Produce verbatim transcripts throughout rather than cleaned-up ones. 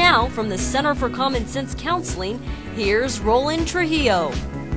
Now, from the Center for Common Sense Counseling, here's Roland Trujillo.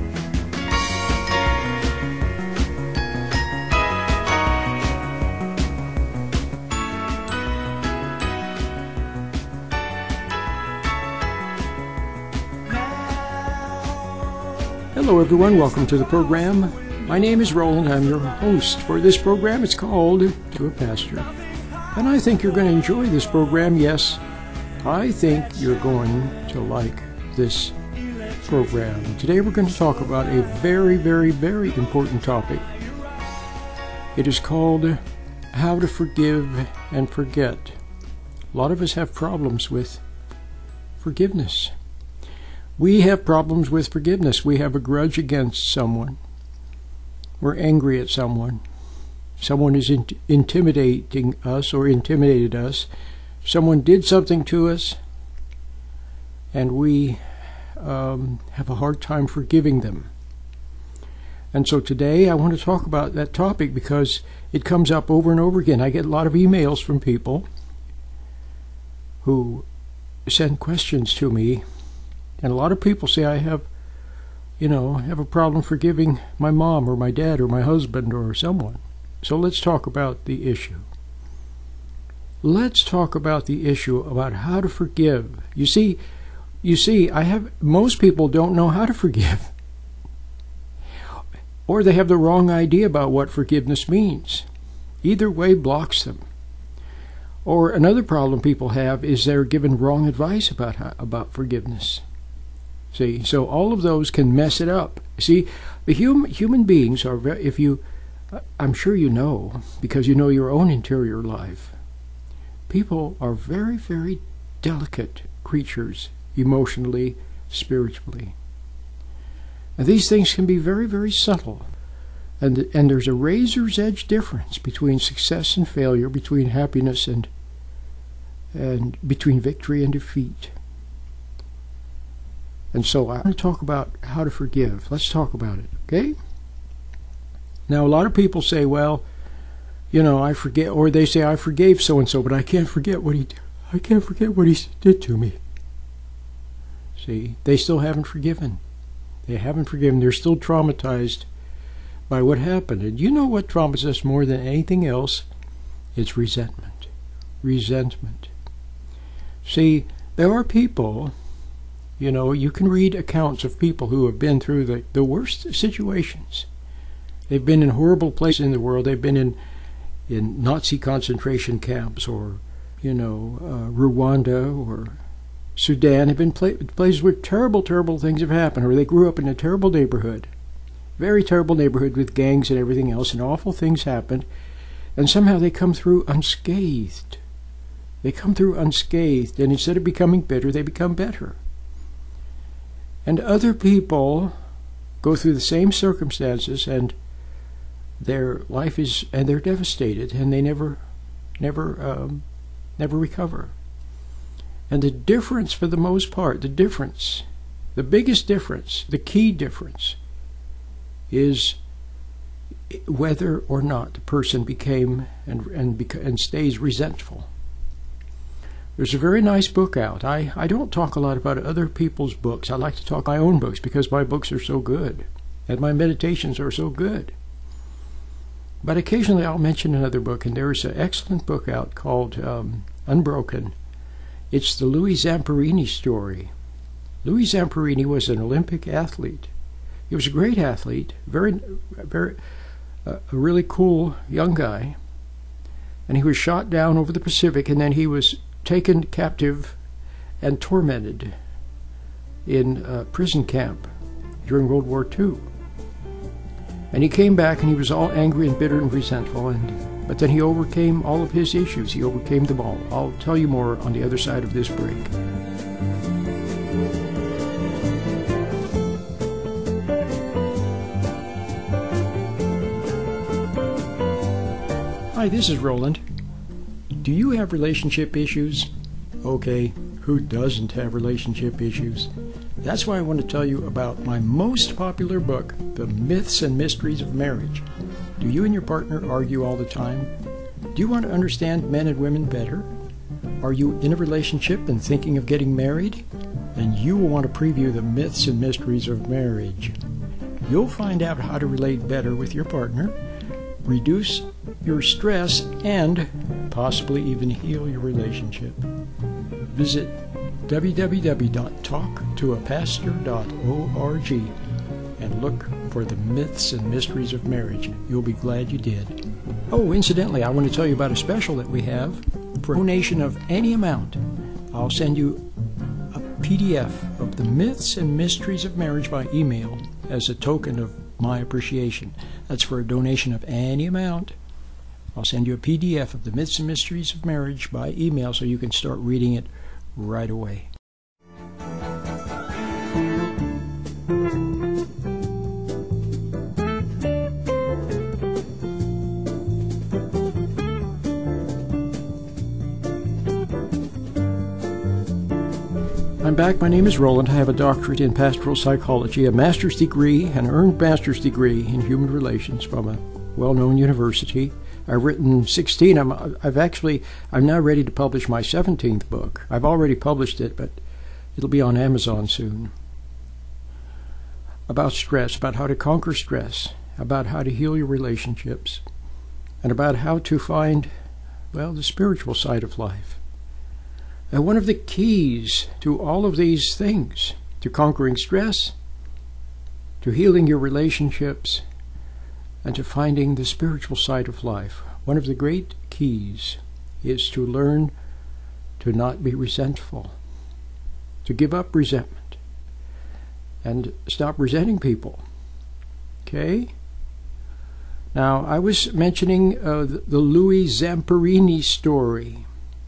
Hello everyone, welcome to the program. My name is Roland, I'm your host for this program. It's called To a Pastor. And I think you're going to enjoy this program. Yes, I think you're going to like this program. Today we're going to talk about a very, very, very important topic. It is called How to Forgive and Forget. A lot of us have problems with forgiveness. We have problems with forgiveness. We have a grudge against someone. We're angry at someone. Someone is in- intimidating us or intimidated us. Someone did something to us, and we um, have a hard time forgiving them. And so today I want to talk about that topic because it comes up over and over again. I get a lot of emails from people who send questions to me. And a lot of people say I have, you know, have a problem forgiving my mom or my dad or my husband or someone. So let's talk about the issue. Let's talk about the issue about how to forgive. You see, you see, I have most people don't know how to forgive. Or they have the wrong idea about what forgiveness means. Either way blocks them. Or another problem people have is they're given wrong advice about how, about forgiveness. See, so all of those can mess it up. See, the hum, human beings are very, if you, I'm sure you know, because you know your own interior life, people are very, very delicate creatures, emotionally, spiritually. And these things can be very, very subtle. And, and there's a razor's edge difference between success and failure, between happiness and, and between victory and defeat. And so I want to talk about how to forgive. Let's talk about it, okay? Now, a lot of people say, well, you know, I forget, or they say, I forgave so-and-so, but I can't forget what he, I can't forget what he did to me. See, they still haven't forgiven. They haven't forgiven. They're still traumatized by what happened. And you know what traumatizes us more than anything else? It's resentment. Resentment. See, there are people... You know, you can read accounts of people who have been through the, the worst situations. They've been in horrible places in the world. They've been in, in Nazi concentration camps or, you know, uh, Rwanda or Sudan. They've been pla- places where terrible, terrible things have happened. Or they grew up in a terrible neighborhood. Very terrible neighborhood with gangs and everything else. And awful things happened. And somehow they come through unscathed. They come through unscathed. And instead of becoming bitter, they become better. And other people go through the same circumstances and their life is, and they're devastated and they never, never, um, never recover. And the difference for the most part, the difference, the biggest difference, the key difference is whether or not the person became and, and, beca- and stays resentful. There's a very nice book out. I, I don't talk a lot about other people's books. I like to talk my own books because my books are so good and my meditations are so good. But occasionally I'll mention another book, and there's an excellent book out called um, Unbroken. It's the Louis Zamperini story. Louis Zamperini was an Olympic athlete. He was a great athlete, very, very, uh, a really cool young guy. And he was shot down over the Pacific, and then he was taken captive and tormented in a prison camp during World War Two. And he came back and he was all angry and bitter and resentful, and but then he overcame all of his issues. He overcame them all. I'll tell you more on the other side of this break. Hi, this is Roland. Do you have relationship issues? Okay, who doesn't have relationship issues? That's why I want to tell you about my most popular book, The Myths and Mysteries of Marriage. Do you and your partner argue all the time? Do you want to understand men and women better? Are you in a relationship and thinking of getting married? And you will want to preview the myths and mysteries of marriage. You'll find out how to relate better with your partner, reduce your stress, and possibly even heal your relationship. Visit w w w dot talk to a pastor dot org and look for the myths and mysteries of marriage. You'll be glad you did. Oh, incidentally, I want to tell you about a special that we have. For a donation of any amount, I'll send you a P D F of the myths and mysteries of marriage by email as a token of my appreciation. That's for a donation of any amount. I'll send you a P D F of the myths and mysteries of marriage by email so you can start reading it right away. I'm back. My name is Roland. I have a doctorate in pastoral psychology, a master's degree, an earned master's degree in human relations from a well-known university. I've written sixteen. I'm, I've actually, I'm now ready to publish my seventeenth book. I've already published it, but it'll be on Amazon soon. About stress, about how to conquer stress, about how to heal your relationships, and about how to find, well, the spiritual side of life. And one of the keys to all of these things, to conquering stress, to healing your relationships, and to finding the spiritual side of life, one of the great keys is to learn to not be resentful, to give up resentment, and stop resenting people. Okay? Now, I was mentioning uh, the, the Louis Zamperini story.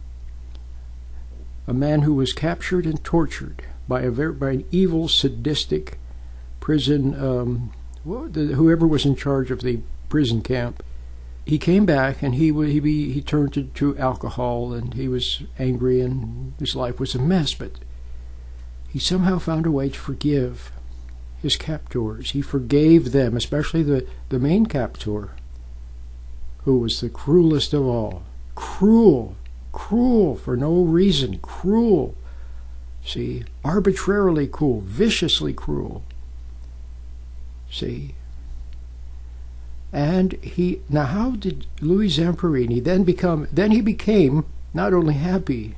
A man who was captured and tortured by a very, by an evil, sadistic prison, um, well, the, whoever was in charge of the prison camp. He came back and he he he turned to, to alcohol, and he was angry and his life was a mess. But he somehow found a way to forgive his captors. He forgave them, especially the the main captor, who was the cruelest of all. Cruel. Cruel for no reason, cruel. See, arbitrarily cruel, viciously cruel. See? And he, now how did Louis Zamperini then become, then he became not only happy,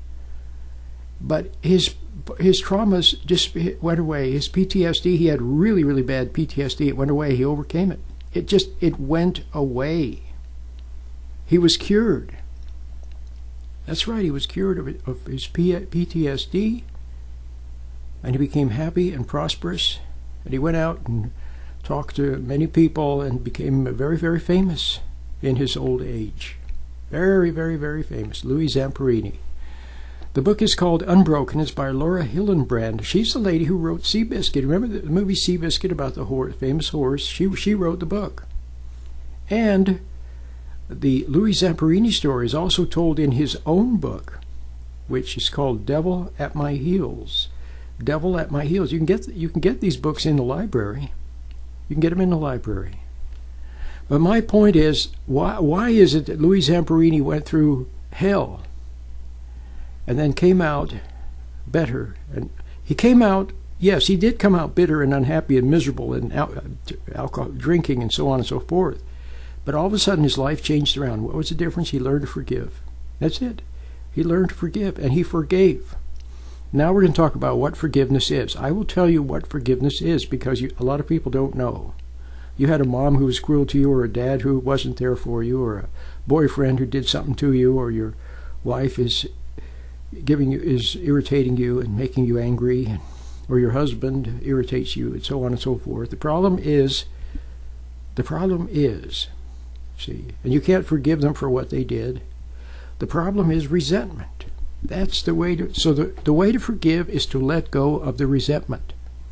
but his his traumas just went away. His P T S D, he had really, really bad P T S D, it went away, he overcame it. It just, it went away. He was cured. That's right, he was cured of, of his P T S D, and he became happy and prosperous, and he went out and talked to many people and became very, very famous in his old age. Very, very, very famous, Louis Zamperini. The book is called Unbroken. It's by Laura Hillenbrand. She's the lady who wrote Seabiscuit. Remember the movie Seabiscuit about the horse, famous horse? She, she wrote the book. And the Louis Zamperini story is also told in his own book, which is called Devil at My Heels. Devil at My Heels. You can get you can get these books in the library. You can get them in the library. But my point is, why why is it that Louis Zamperini went through hell and then came out better? And he came out, yes, he did come out bitter and unhappy and miserable and al alcohol drinking and so on and so forth. But all of a sudden his life changed around. What was the difference? He learned to forgive. That's it. He learned to forgive, and he forgave. Now we're going to talk about what forgiveness is. I will tell you what forgiveness is, because you, a lot of people don't know. You had a mom who was cruel to you, or a dad who wasn't there for you, or a boyfriend who did something to you, or your wife is giving you is irritating you and making you angry, and, or your husband irritates you, and so on and so forth. The problem is, the problem is, see, and you can't forgive them for what they did. The problem is resentment. That's the way to, so the, the way to forgive is to let go of the resentment.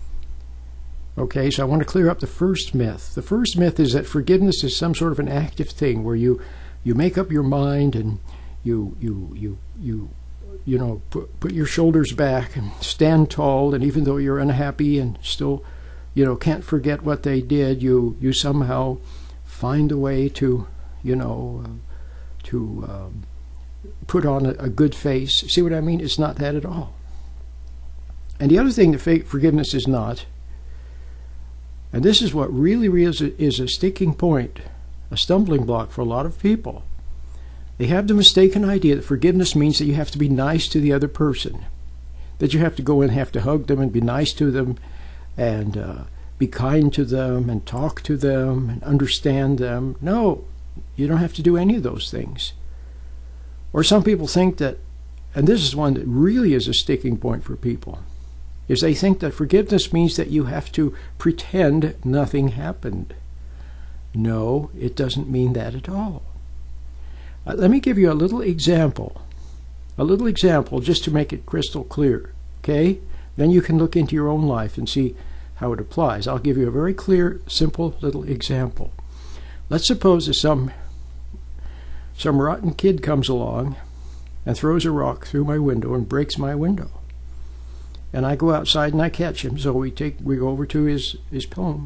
Okay, so I want to clear up the first myth. The first myth is that forgiveness is some sort of an active thing where you, you make up your mind and you, you, you, you, you know, put, put your shoulders back and stand tall, and even though you're unhappy and still, you know, can't forget what they did, you, you somehow find a way to, you know, uh, to um, put on a, a good face. See what I mean? It's not that at all. And the other thing that fake forgiveness is not, and this is what really, really is a, is a sticking point, a stumbling block for a lot of people. They have the mistaken idea that forgiveness means that you have to be nice to the other person, that you have to go and have to hug them and be nice to them and uh, be kind to them and talk to them and understand them. No, you don't have to do any of those things. Or some people think that, and this is one that really is a sticking point for people, is they think that forgiveness means that you have to pretend nothing happened. No, it doesn't mean that at all. Uh, let me give you a little example. A little example just to make it crystal clear, okay? Then you can look into your own life and see how it applies. I'll give you a very clear, simple little example. Let's suppose that some, some rotten kid comes along and throws a rock through my window and breaks my window. And I go outside and I catch him. So we take we go over to his, his home.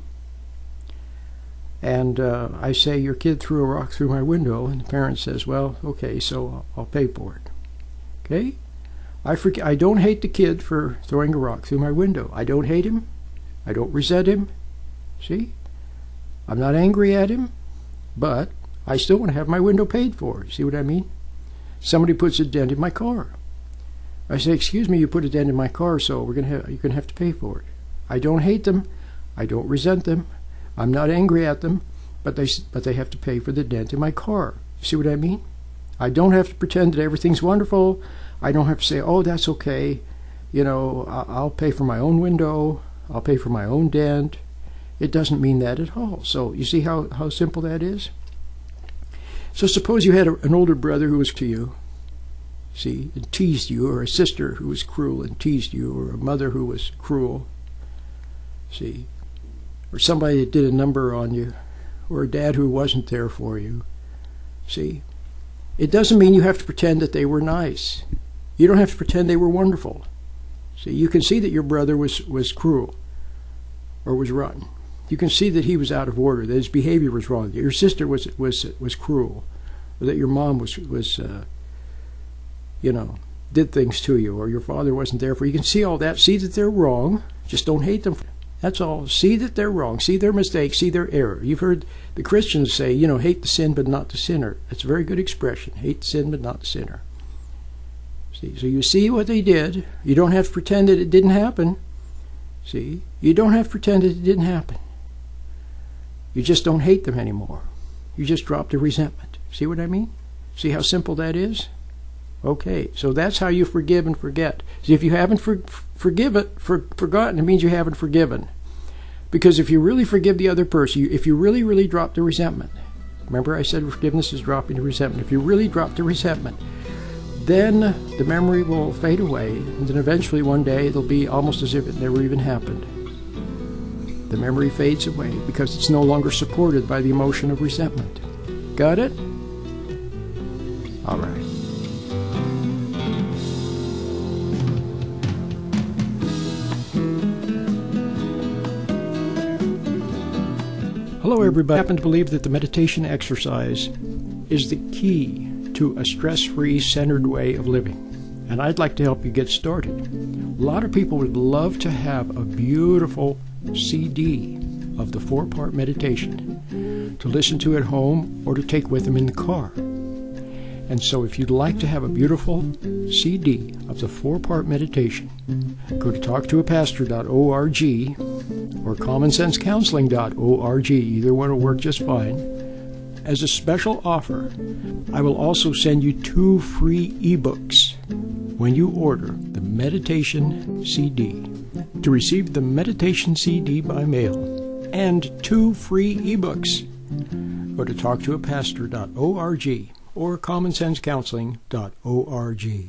And uh, I say, your kid threw a rock through my window. And the parent says, well, okay, so I'll, I'll pay for it. Okay? I, forget, I don't hate the kid for throwing a rock through my window. I don't hate him. I don't resent him. See? I'm not angry at him. But I still want to have my window paid for. See what I mean? Somebody puts a dent in my car. I say, excuse me, you put a dent in my car, so we're gonna have, you're going to have to pay for it. I don't hate them. I don't resent them. I'm not angry at them, but they, but they have to pay for the dent in my car. See what I mean? I don't have to pretend that everything's wonderful. I don't have to say, oh, that's okay. You know, I'll pay for my own window. I'll pay for my own dent. It doesn't mean that at all. So you see how, how simple that is? So suppose you had a, an older brother who was to you, see, and teased you, or a sister who was cruel and teased you, or a mother who was cruel, see, or somebody that did a number on you, or a dad who wasn't there for you, see. It doesn't mean you have to pretend that they were nice. You don't have to pretend they were wonderful. See, you can see that your brother was, was cruel or was rotten. You can see that he was out of order, that his behavior was wrong, that your sister was was was cruel, or that your mom was was uh, you know, did things to you, or your father wasn't there for you. You can see all that. See that they're wrong. Just don't hate them. That's all. See that they're wrong. See their mistakes. See their error. You've heard the Christians say, you know, hate the sin but not the sinner. That's a very good expression. Hate the sin but not the sinner. See, so you see what they did. You don't have to pretend that it didn't happen. See, you don't have to pretend that it didn't happen. You just don't hate them anymore. You just drop the resentment. See what I mean? See how simple that is? Okay, so that's how you forgive and forget. See, if you haven't for, forgive it, for, forgotten, it means you haven't forgiven. Because if you really forgive the other person, you, if you really, really drop the resentment, remember I said forgiveness is dropping the resentment. If you really drop the resentment, then the memory will fade away, and then eventually one day it'll be almost as if it never even happened. The memory fades away because it's no longer supported by the emotion of resentment. Got it? All right. Hello, everybody. I happen to believe that the meditation exercise is the key to a stress-free, centered way of living. And I'd like to help you get started. A lot of people would love to have a beautiful C D of the four-part meditation to listen to at home or to take with them in the car. And so if you'd like to have a beautiful C D of the four-part meditation, go to talk to a pastor dot org or common sense counseling dot org. Either one will work just fine. As a special offer, I will also send you two free ebooks when you order the meditation C D. To receive the meditation C D by mail and two free ebooks, go to talk to a pastor dot org or common sense counseling dot org.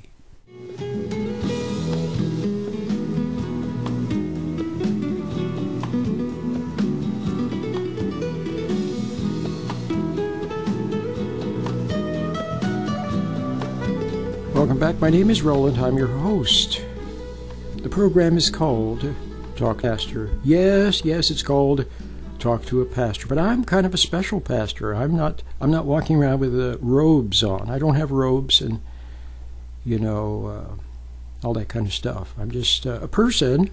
Welcome back. My name is Roland. I'm your host. The program is called Talk Pastor. Yes, yes, it's called Talk to a Pastor. But I'm kind of a special pastor. I'm not I'm not walking around with uh, robes on. I don't have robes, and you know, uh, all that kind of stuff. I'm just uh, a person,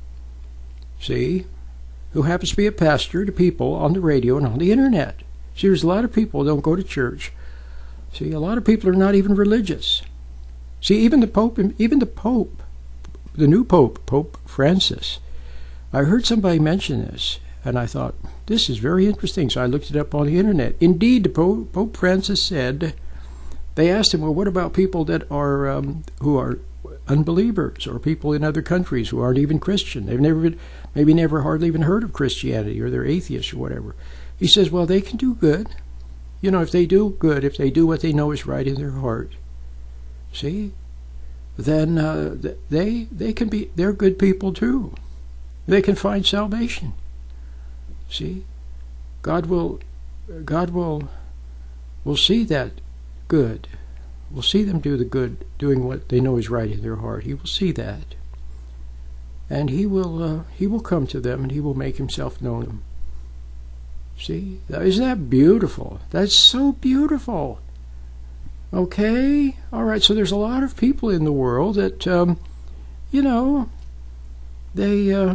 see, who happens to be a pastor to people on the radio and on the internet. See, there's a lot of people who don't go to church. See, a lot of people are not even religious. See, even the Pope, even the Pope, the new Pope, Pope Francis, I heard somebody mention this, and I thought, this is very interesting. So I looked it up on the internet. Indeed, the Pope, Pope Francis said, they asked him, well, what about people that are um, who are unbelievers, or people in other countries who aren't even Christian? They've never been, maybe never hardly even heard of Christianity, or they're atheists or whatever. He says, well, they can do good. You know, if they do good, if they do what they know is right in their heart, see, then uh, they they can be, they're good people too. They can find salvation. See, God will, God will, will see that good. Will see them do the good, doing what they know is right in their heart. He will see that, and He will, uh, He will come to them, and He will make Himself known to them. See, isn't that beautiful? That's so beautiful. Okay, all right. So there's a lot of people in the world that, um, you know, they uh,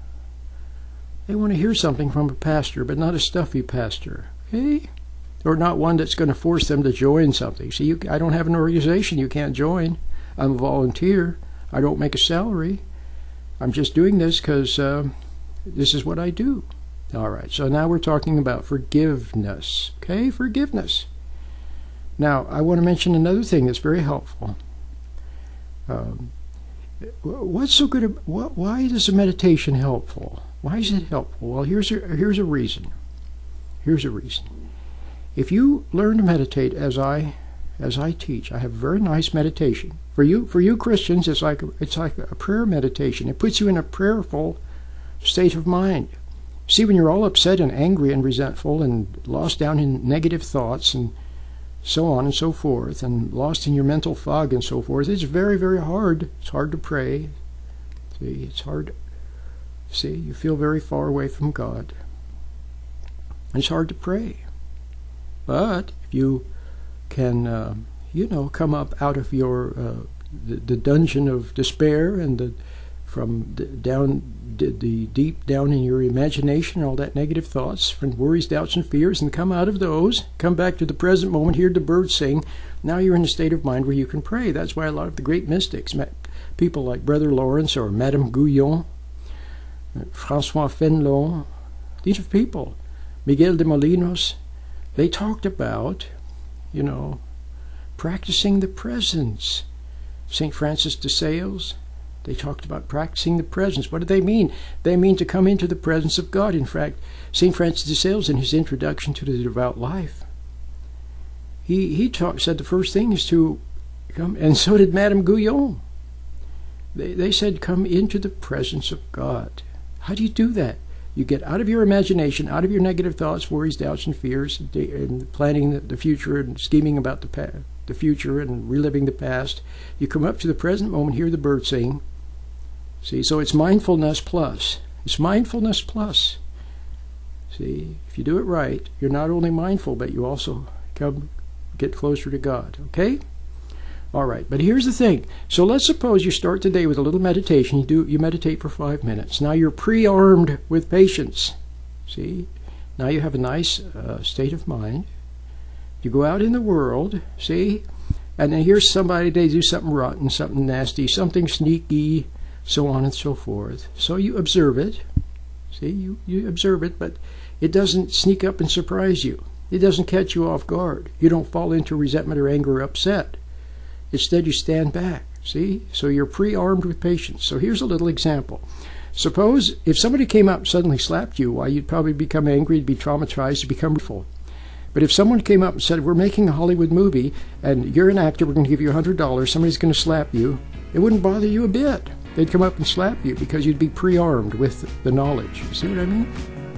they want to hear something from a pastor, but not a stuffy pastor. Okay, or not one that's going to force them to join something. See, you, I don't have an organization you can't join. I'm a volunteer. I don't make a salary. I'm just doing this because uh, this is what I do. All right, so now we're talking about forgiveness. Okay, forgiveness. Now, I want to mention another thing that's very helpful. Um, what's so good? What, why is a meditation helpful? Why is it helpful? Well, here's a, here's a reason. Here's a reason. If you learn to meditate as I as I teach, I have a very nice meditation. For you, for you Christians, it's like it's like a prayer meditation. It puts you in a prayerful state of mind. See, when you're all upset and angry and resentful and lost down in negative thoughts and so on and so forth, and lost in your mental fog and so forth, it's very, very hard. It's hard to pray. See, it's hard. See, you feel very far away from God. And it's hard to pray. But if you can, uh, you know, come up out of your uh, the, the dungeon of despair and the from the, down the, the deep down in your imagination, all that negative thoughts, from worries, doubts, and fears, and come out of those, come back to the present moment, hear the birds sing. Now you're in a state of mind where you can pray. That's why a lot of the great mystics, people like Brother Lawrence or Madame Guyon, Francois Fenelon, these are people, Miguel de Molinos, they talked about, you know, practicing the presence. Saint Francis de Sales, they talked about practicing the presence. What do they mean? They mean to come into the presence of God. In fact, Saint Francis de Sales, in his introduction to the devout life, he he talk, said the first thing is to come, and so did Madame Guyon. They, they said, come into the presence of God. How do you do that? You get out of your imagination, out of your negative thoughts, worries, doubts, and fears, and planning the future and scheming about the past, the future and reliving the past. You come up to the present moment, hear the birds sing. See, so it's mindfulness plus. It's mindfulness plus. See, if you do it right, you're not only mindful, but you also come get closer to God. Okay? All right, but here's the thing. So let's suppose you start today with a little meditation. You do you meditate for five minutes. Now you're pre-armed with patience. See? Now you have a nice uh, state of mind. You go out in the world, see? And then here's somebody, they do something rotten, something nasty, something sneaky, so on and so forth. So you observe it. See, you, you observe it, but it doesn't sneak up and surprise you. It doesn't catch you off guard. You don't fall into resentment or anger or upset. Instead, you stand back. See? So you're pre-armed with patience. So here's a little example. Suppose if somebody came up and suddenly slapped you, why, you'd probably become angry, you'd be traumatized, you'd become fearful. But if someone came up and said, we're making a Hollywood movie, and you're an actor, we're going to give you one hundred dollars, somebody's going to slap you, it wouldn't bother you a bit. They'd come up and slap you because you'd be pre-armed with the knowledge. You see what I mean?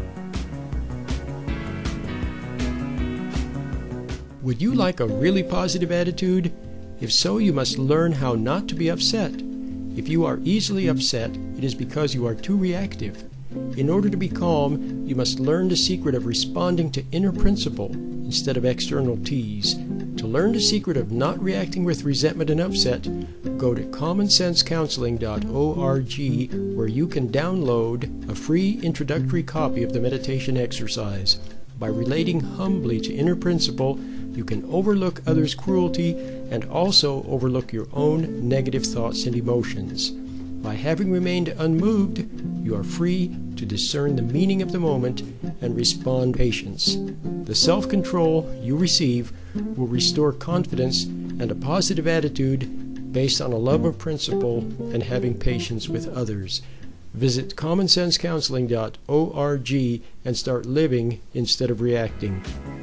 Would you like a really positive attitude? If so, you must learn how not to be upset. If you are easily upset, it is because you are too reactive. In order to be calm, you must learn the secret of responding to inner principle instead of external tease. To learn the secret of not reacting with resentment and upset, go to common sense counseling dot org, where you can download a free introductory copy of the meditation exercise. By relating humbly to inner principle, you can overlook others' cruelty and also overlook your own negative thoughts and emotions. By having remained unmoved, you are free to discern the meaning of the moment and respond with patience. The self-control you receive will restore confidence and a positive attitude based on a love of principle and having patience with others. Visit common sense counseling dot org and start living instead of reacting.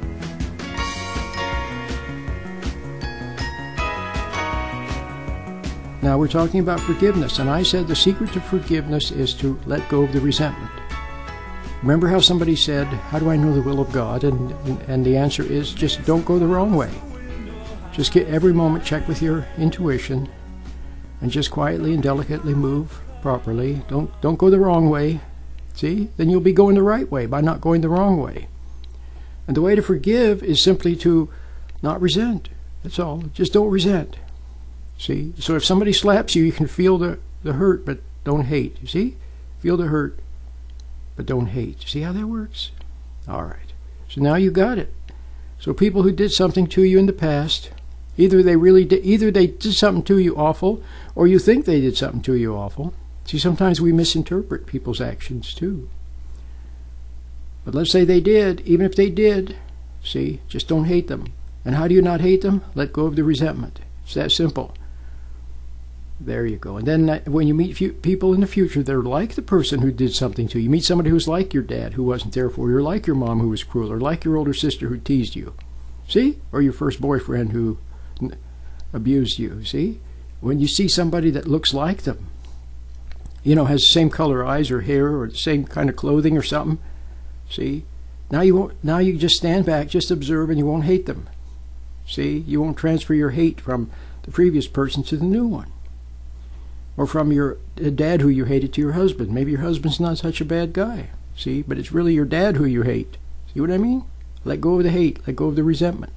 Now we're talking about forgiveness, and I said the secret to forgiveness is to let go of the resentment. Remember how somebody said, how do I know the will of God? And, and, and the answer is just don't go the wrong way. Just get every moment, check with your intuition, and just quietly and delicately move properly. Don't, don't go the wrong way. See? Then you'll be going the right way by not going the wrong way. And the way to forgive is simply to not resent. That's all. Just don't resent. See? So if somebody slaps you, you can feel the, the hurt, but don't hate. You see? Feel the hurt, but don't hate. See how that works? All right. So now you got it. So people who did something to you in the past, either they really did, either they did something to you awful, or you think they did something to you awful. See, sometimes we misinterpret people's actions too. But let's say they did. Even if they did, see, just don't hate them. And how do you not hate them? Let go of the resentment. It's that simple. There you go. And then when you meet few people in the future, they're like the person who did something to you. You meet somebody who's like your dad who wasn't there for you, or like your mom who was cruel, or like your older sister who teased you. See? Or your first boyfriend who abused you. See? When you see somebody that looks like them, you know, has the same color eyes or hair or the same kind of clothing or something, see? Now you won't. Now you just stand back, just observe, and you won't hate them. See? You won't transfer your hate from the previous person to the new one. Or from your dad who you hated to your husband. Maybe your husband's not such a bad guy. See? But it's really your dad who you hate. See what I mean? Let go of the hate. Let go of the resentment.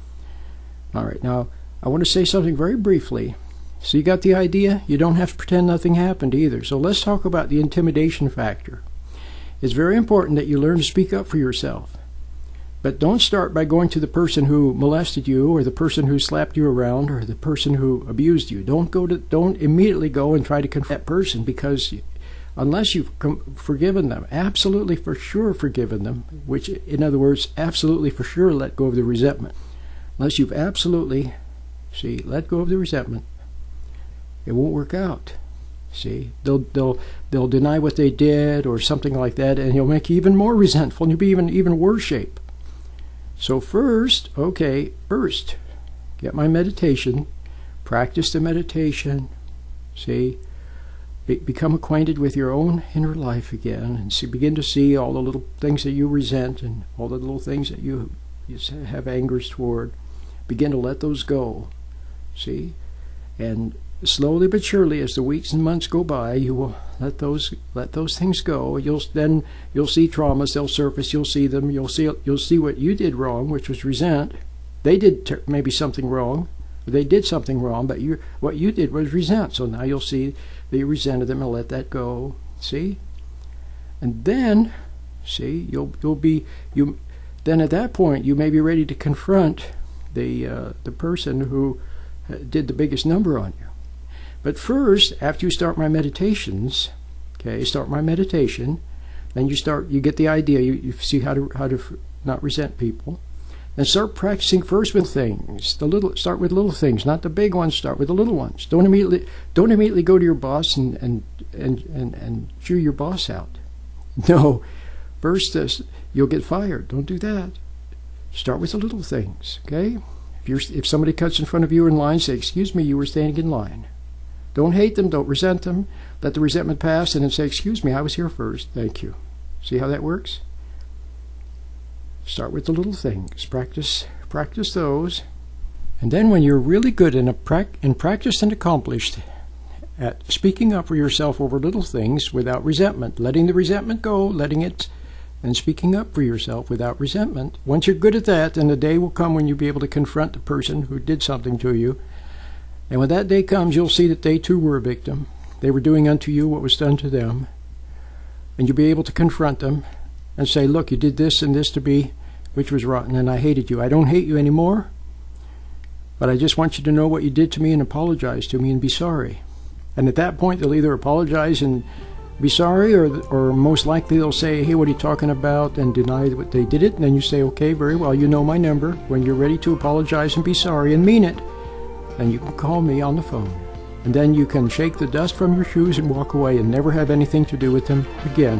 All right. Now, I want to say something very briefly. So you got the idea? You don't have to pretend nothing happened either. So let's talk about the intimidation factor. It's very important that you learn to speak up for yourself. But don't start by going to the person who molested you, or the person who slapped you around, or the person who abused you. Don't go to, don't immediately go and try to confront that person, because unless you've forgiven them, absolutely for sure forgiven them, which in other words, absolutely for sure let go of the resentment. Unless you've absolutely, see, let go of the resentment, it won't work out. See, they'll they'll they'll deny what they did or something like that, and you'll make you even more resentful, and you'll be even even worse shape. So first, okay, first, get my meditation, practice the meditation, see, be, become acquainted with your own inner life again, and see, begin to see all the little things that you resent and all the little things that you, you have angers toward. Begin to let those go, see, and slowly but surely, as the weeks and months go by, you will let those let those things go. You'll then you'll see traumas. They'll surface. You'll see them. You'll see you'll see what you did wrong, which was resent. They did ter- maybe something wrong. They did something wrong, but you what you did was resent. So now you'll see that you resented them and let that go. See, and then see you'll you'll be you. Then at that point you may be ready to confront the uh, the person who did the biggest number on you. But first, after you start my meditations, okay, start my meditation, then you start, you get the idea, you, you see how to how to not resent people, then start practicing first with things. The little, start with little things, not the big ones. Start with the little ones. Don't immediately, don't immediately go to your boss and and and and, and chew your boss out. No, first uh, you'll get fired. Don't do that. Start with the little things, okay? If you're if somebody cuts in front of you in line, say, "Excuse me, you were standing in line." Don't hate them, don't resent them. Let the resentment pass and then say, "Excuse me, I was here first. Thank you." See how that works? Start with the little things. Practice practice those. And then when you're really good and, and practiced and accomplished at speaking up for yourself over little things without resentment, letting the resentment go, letting it and speaking up for yourself without resentment. Once you're good at that, then the day will come when you'll be able to confront the person who did something to you. And when that day comes, you'll see that they too were a victim. They were doing unto you what was done to them. And you'll be able to confront them and say, look, you did this and this to me, which was rotten, and I hated you. I don't hate you anymore, but I just want you to know what you did to me and apologize to me and be sorry. And at that point, they'll either apologize and be sorry, or or most likely they'll say, hey, what are you talking about, and deny what they did it. And then you say, okay, very well, you know my number. When you're ready to apologize and be sorry and mean it, then you can call me on the phone. And then you can shake the dust from your shoes and walk away and never have anything to do with them again.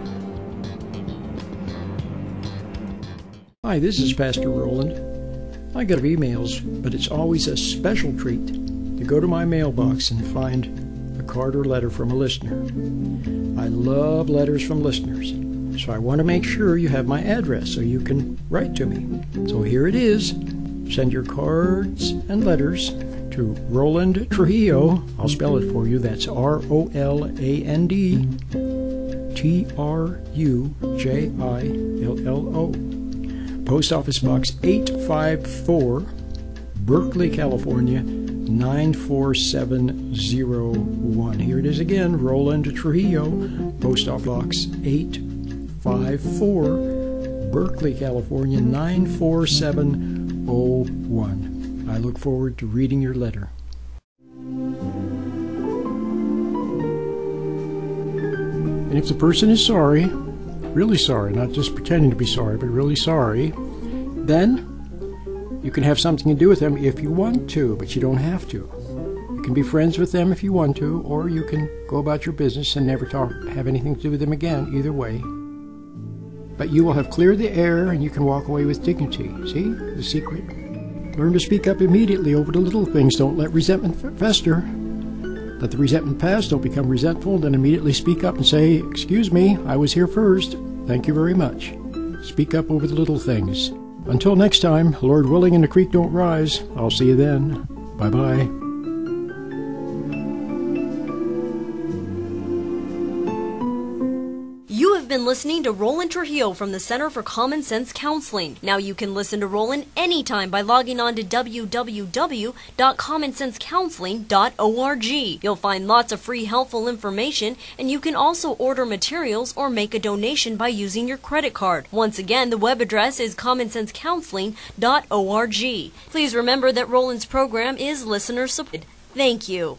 Hi, this is Pastor Roland. I get emails, but it's always a special treat to go to my mailbox and find a card or letter from a listener. I love letters from listeners, so I want to make sure you have my address so you can write to me. So here it is. Send your cards and letters to Roland Trujillo. I'll spell it for you. That's R O L A N D T R U J I L L O. Post Office Box eight five four, Berkeley, California, nine four seven zero one. Here it is again, Roland Trujillo, Post Office Box eight five four, Berkeley, California, nine four seven zero one. I look forward to reading your letter. And if the person is sorry, really sorry, not just pretending to be sorry, but really sorry, then you can have something to do with them if you want to, but you don't have to. You can be friends with them if you want to, or you can go about your business and never talk, have anything to do with them again, either way. But you will have cleared the air and you can walk away with dignity. See the secret? Learn to speak up immediately over the little things. Don't let resentment fester. Let the resentment pass. Don't become resentful. Then immediately speak up and say, excuse me, I was here first. Thank you very much. Speak up over the little things. Until next time, Lord willing and the creek don't rise. I'll see you then. Bye-bye. You have been listening to Roland Trujillo from the Center for Common Sense Counseling. Now you can listen to Roland anytime by logging on to w w w dot common sense counseling dot org. You'll find lots of free helpful information, and you can also order materials or make a donation by using your credit card. Once again, the web address is common sense counseling dot org. Please remember that Roland's program is listener supported. Thank you.